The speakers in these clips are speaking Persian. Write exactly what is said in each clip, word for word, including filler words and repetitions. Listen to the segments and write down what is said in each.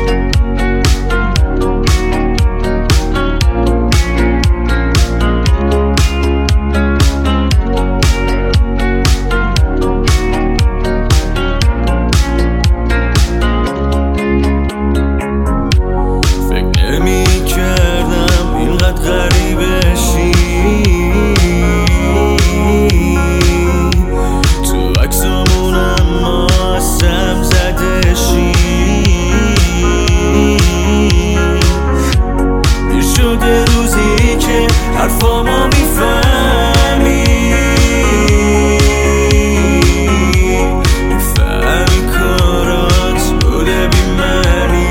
حرفامو میفهمی میفهمی کارات بوده بی منی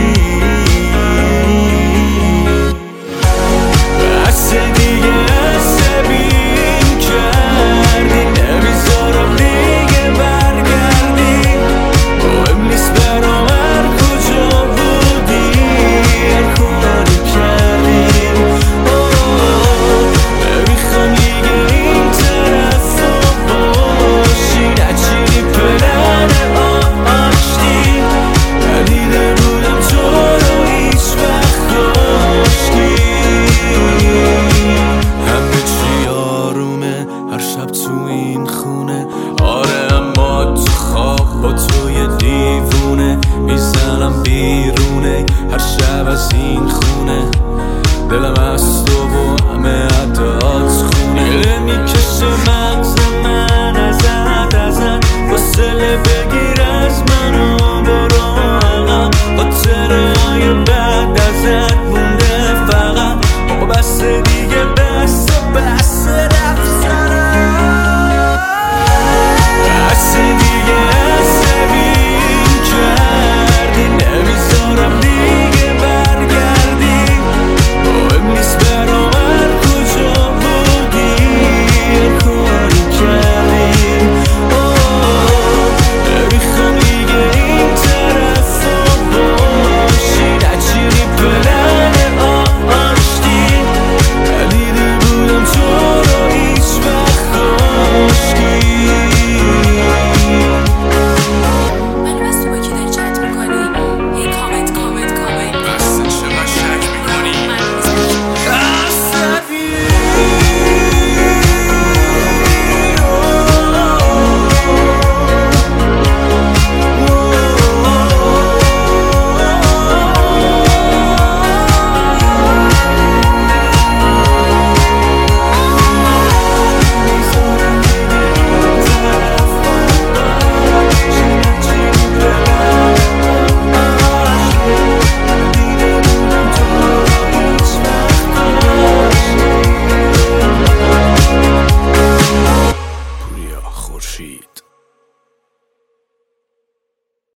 بس دیگه عصبیم کردی نمیذارم دیگه برگردی مهم نیست برام هر کجا بودی هر کاری کردیم نمیخوام دیگه این طرف رو باشی نچینی پلن آشتی ندیده بودم تو رو هیچ وقت کاشکی همه چی آرومه هر شب تو این خونه آره اما تو خواب با توی دیوونه میزنم بیرونه هر شب از این خونه دلم از تو و همه عدات خونه دل میکشه مغز من ازت ازت فاصله بگیر از من و برو عقب خاطره های بعد ازت مونده فقط آقا بس دیگه بس بس رفتنم بس دیگه عصبیم کردی نمیذارم دیگه برگردی مهم نیست برام هر کجا بودی هر کاری کردیم نمیخوام دیگه این طرف رو باشی نچینی پلن آشتی ندیده بودم تو رو هیچ وقت کاشکی منو بس تو با کی داری چت میکنی هی کامنت کامنت کامنت بس چقدر شک میکنی خورشید